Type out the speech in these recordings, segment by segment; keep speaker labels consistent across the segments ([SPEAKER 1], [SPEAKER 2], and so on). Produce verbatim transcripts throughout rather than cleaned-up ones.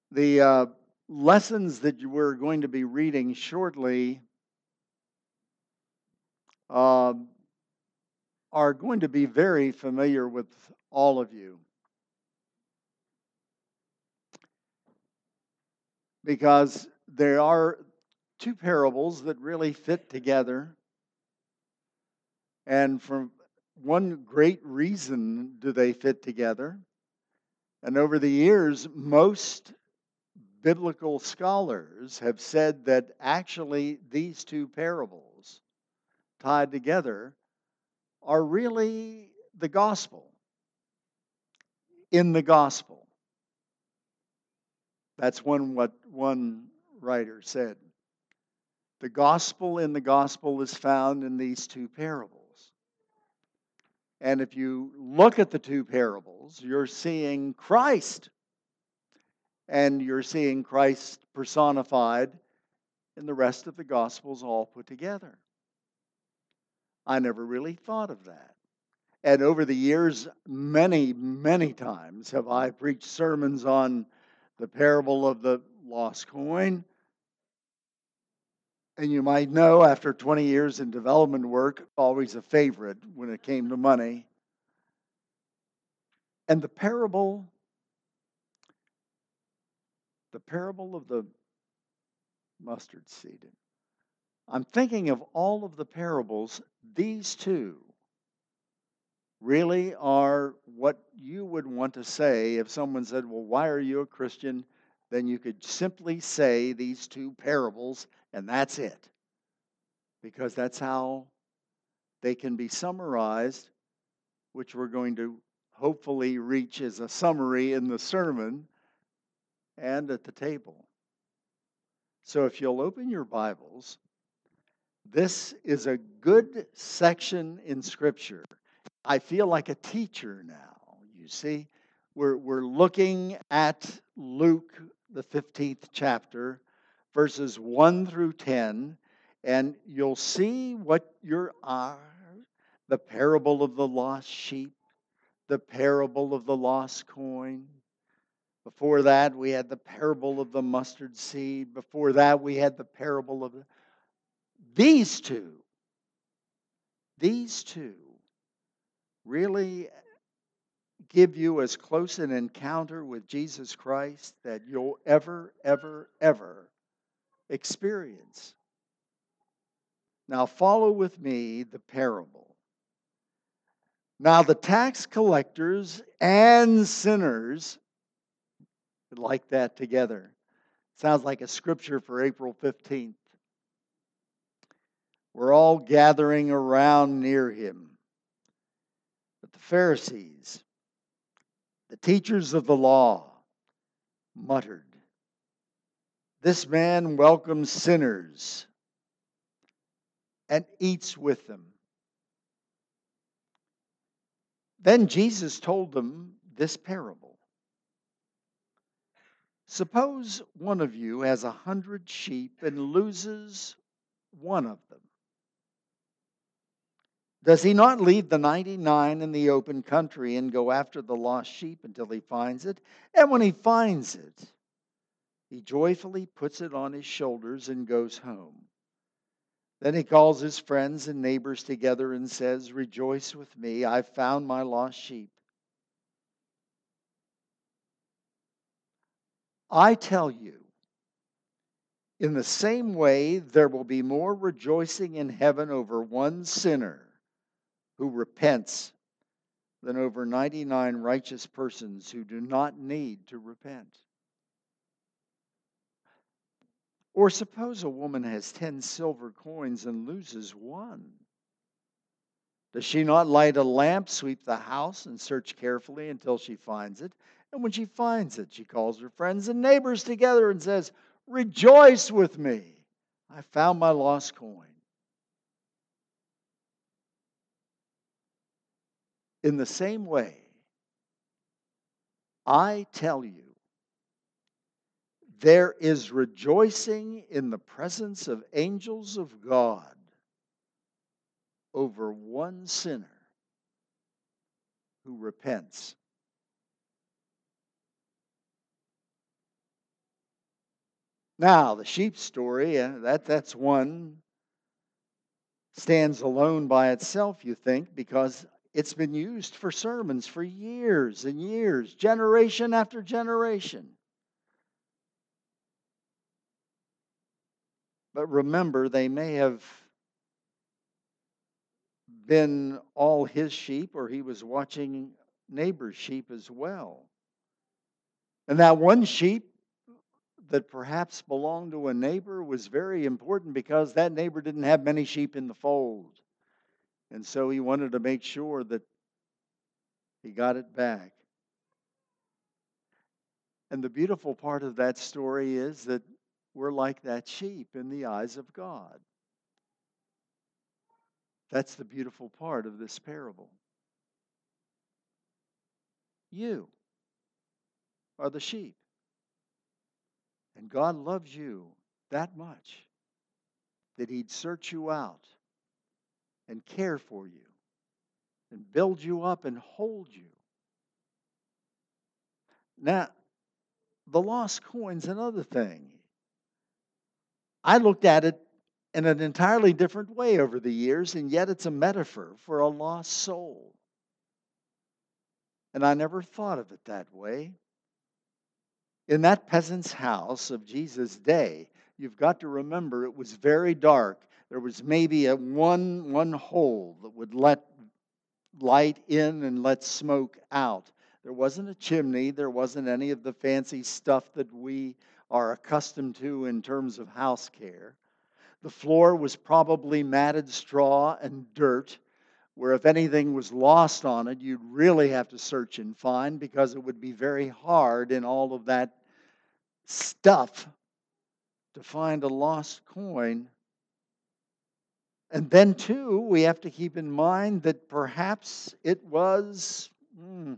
[SPEAKER 1] The uh, lessons that you- we're going to be reading shortly uh, are going to be very familiar with all of you because there are two parables that really fit together. And for one great reason do they fit together. And over the years, most biblical scholars have said that actually these two parables tied together are really the gospel in the gospel. That's one what one writer said. The gospel in the gospel is found in these two parables. And if you look at the two parables, you're seeing Christ. And you're seeing Christ personified in the rest of the gospels all put together. I never really thought of that. And over the years, many, many times have I preached sermons on the parable of the lost coin. And you might know, after twenty years in development work, always a favorite when it came to money. And the parable, the parable of the mustard seed. I'm thinking of all of the parables, these two really are what you would want to say if someone said, well, why are you a Christian? Then you could simply say these two parables, and that's it. Because that's how they can be summarized, which we're going to hopefully reach as a summary in the sermon and at the table. So if you'll open your Bibles, this is a good section in Scripture. I feel like a teacher now, you see. We're, we're looking at Luke, the fifteenth chapter, verses one through ten, and you'll see what your are, the parable of the lost sheep, the parable of the lost coin. Before that, we had the parable of the mustard seed. Before that, we had the parable of the... These two, these two really give you as close an encounter with Jesus Christ that you'll ever, ever, ever experience. Now, follow with me the parable. Now, the tax collectors and sinners like that together. Sounds like a scripture for April fifteenth. We're all gathering around near him. But the Pharisees, the teachers of the law, muttered, "This man welcomes sinners and eats with them." Then Jesus told them this parable. Suppose one of you has a hundred sheep and loses one of them. Does he not leave the ninety-nine in the open country and go after the lost sheep until he finds it? And when he finds it, he joyfully puts it on his shoulders and goes home. Then he calls his friends and neighbors together and says, "Rejoice with me, I've found my lost sheep." I tell you, in the same way, there will be more rejoicing in heaven over one sinner who repents than over ninety-nine righteous persons who do not need to repent. Or suppose a woman has ten silver coins and loses one. Does she not light a lamp, sweep the house, and search carefully until she finds it? And when she finds it, she calls her friends and neighbors together and says, "Rejoice with me, I found my lost coin." In the same way, I tell you, there is rejoicing in the presence of angels of God over one sinner who repents. Now, the sheep story, uh, that, that's one, stands alone by itself, you think, because it's been used for sermons for years and years, generation after generation. But remember, they may have been all his sheep, or he was watching neighbor's sheep as well. And that one sheep that perhaps belonged to a neighbor was very important because that neighbor didn't have many sheep in the fold. And so he wanted to make sure that he got it back. And the beautiful part of that story is that we're like that sheep in the eyes of God. That's the beautiful part of this parable. You are the sheep. And God loves you that much that He'd search you out and care for you and build you up and hold you. Now, the lost coin's another thing. I looked at it in an entirely different way over the years, and yet it's a metaphor for a lost soul. And I never thought of it that way. In that peasant's house of Jesus' day, you've got to remember it was very dark. There was maybe a one, one hole that would let light in and let smoke out. There wasn't a chimney. There wasn't any of the fancy stuff that we are accustomed to in terms of house care. The floor was probably matted straw and dirt, where if anything was lost on it, you'd really have to search and find because it would be very hard in all of that stuff to find a lost coin. And then, too, we have to keep in mind that perhaps it was hmm,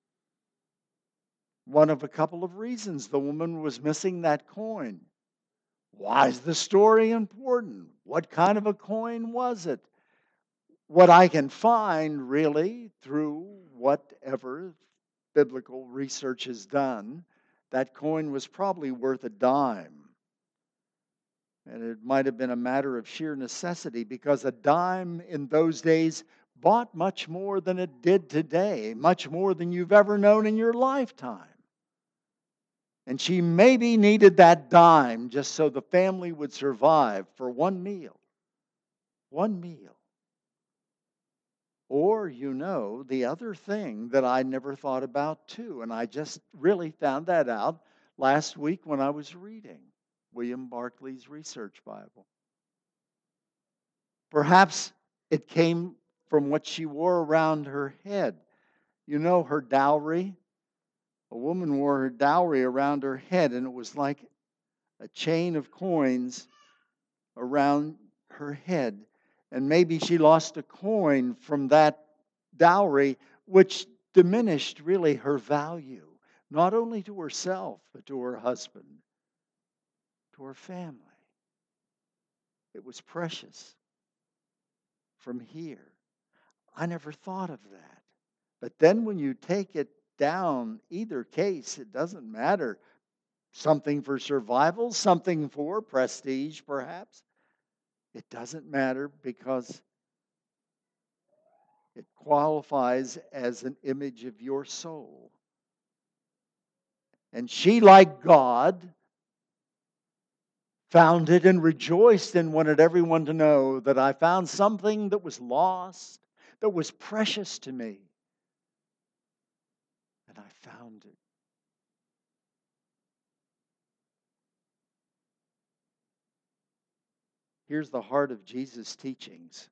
[SPEAKER 1] one of a couple of reasons the woman was missing that coin. Why is the story important? What kind of a coin was it? What I can find, really, through whatever biblical research has done, that coin was probably worth a dime. And it might have been a matter of sheer necessity because a dime in those days bought much more than it did today, much more than you've ever known in your lifetime. And she maybe needed that dime just so the family would survive for one meal. One meal. Or, you know, the other thing that I never thought about too, and I just really found that out last week when I was reading William Barclay's Research Bible. Perhaps it came from what she wore around her head. You know, her dowry. A woman wore her dowry around her head, and it was like a chain of coins around her head. And maybe she lost a coin from that dowry, which diminished really her value, not only to herself, but to her husband, to her family. It was precious from here. I never thought of that. But then when you take it down, either case, it doesn't matter. Something for survival, something for prestige, perhaps. It doesn't matter because it qualifies as an image of your soul. And she, like God, found it and rejoiced and wanted everyone to know that I found something that was lost, that was precious to me. And I found it. Here's the heart of Jesus' teachings.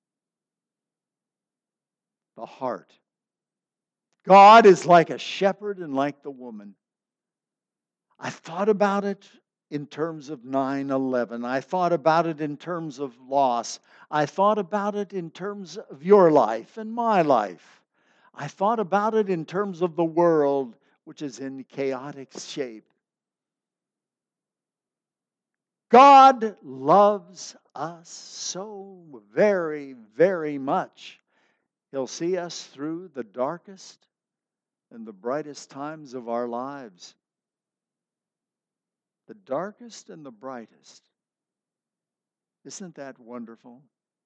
[SPEAKER 1] The heart. God is like a shepherd and like the woman. I thought about it in terms of nine eleven. I thought about it in terms of loss. I thought about it in terms of your life and my life. I thought about it in terms of the world, which is in chaotic shape. God loves us so very, very much. He'll see us through the darkest and the brightest times of our lives. The darkest and the brightest. Isn't that wonderful?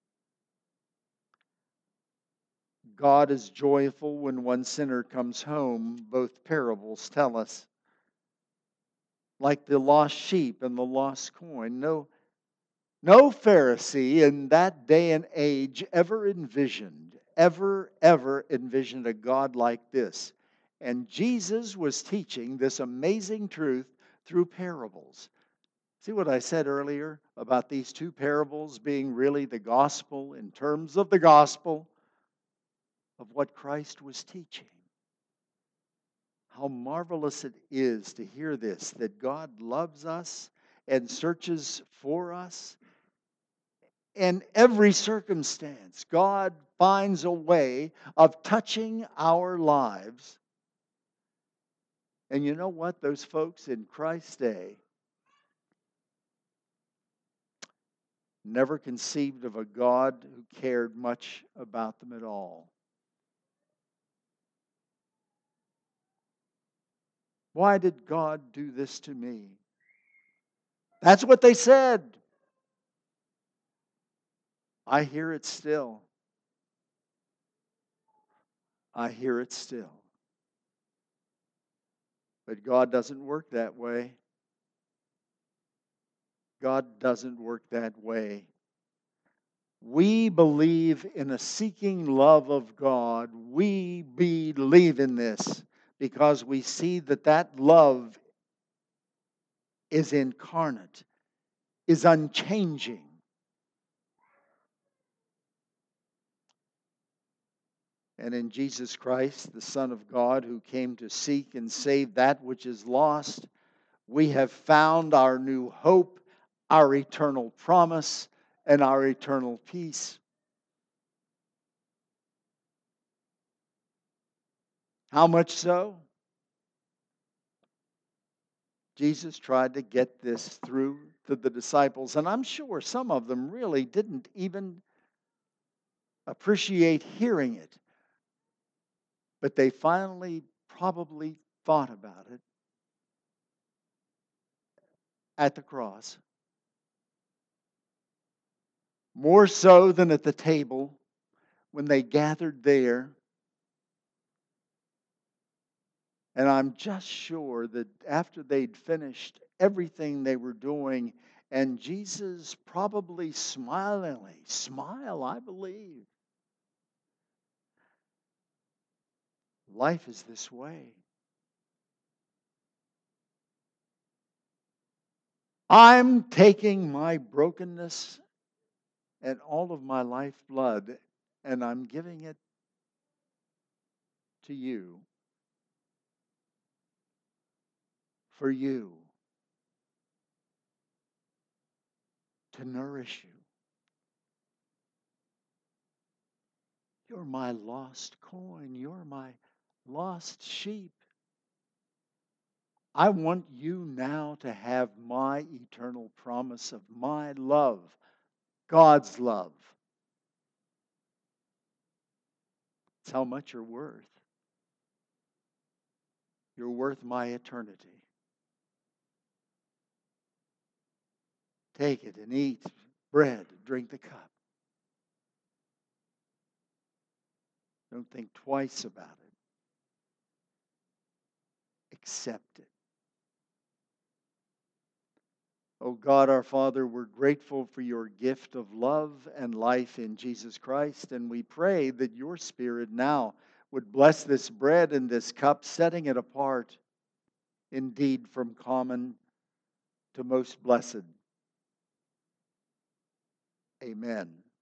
[SPEAKER 1] God is joyful when one sinner comes home, both parables tell us. Like the lost sheep and the lost coin. No, no Pharisee in that day and age ever envisioned, ever, ever envisioned a God like this. And Jesus was teaching this amazing truth through parables. See what I said earlier about these two parables being really the gospel in terms of the gospel of what Christ was teaching. How marvelous it is to hear this, that God loves us and searches for us. In every circumstance, God finds a way of touching our lives. And you know what? Those folks in Christ's day never conceived of a God who cared much about them at all. Why did God do this to me? That's what they said. I hear it still. I hear it still. But God doesn't work that way. God doesn't work that way. We believe in a seeking love of God. We believe in this because we see that that love is incarnate, is unchanging. And in Jesus Christ, the Son of God, who came to seek and save that which is lost, we have found our new hope, our eternal promise, and our eternal peace. How much so? Jesus tried to get this through to the disciples, and I'm sure some of them really didn't even appreciate hearing it. But they finally probably thought about it at the cross. More so than at the table when they gathered there. And I'm just sure that after they'd finished everything they were doing, and Jesus probably smilingly, smile, I believe. Life is this way. I'm taking my brokenness and all of my lifeblood, and I'm giving it to you. For you. To nourish you. You're my lost coin. You're my lost sheep. I want you now to have my eternal promise of my love, God's love. It's how much you're worth. You're worth my eternity. Take it and eat bread, drink the cup. Don't think twice about it. Accept it. Oh God, our Father, we're grateful for your gift of love and life in Jesus Christ, and we pray that your Spirit now would bless this bread and this cup, setting it apart, indeed, from common to most blessed. Amen.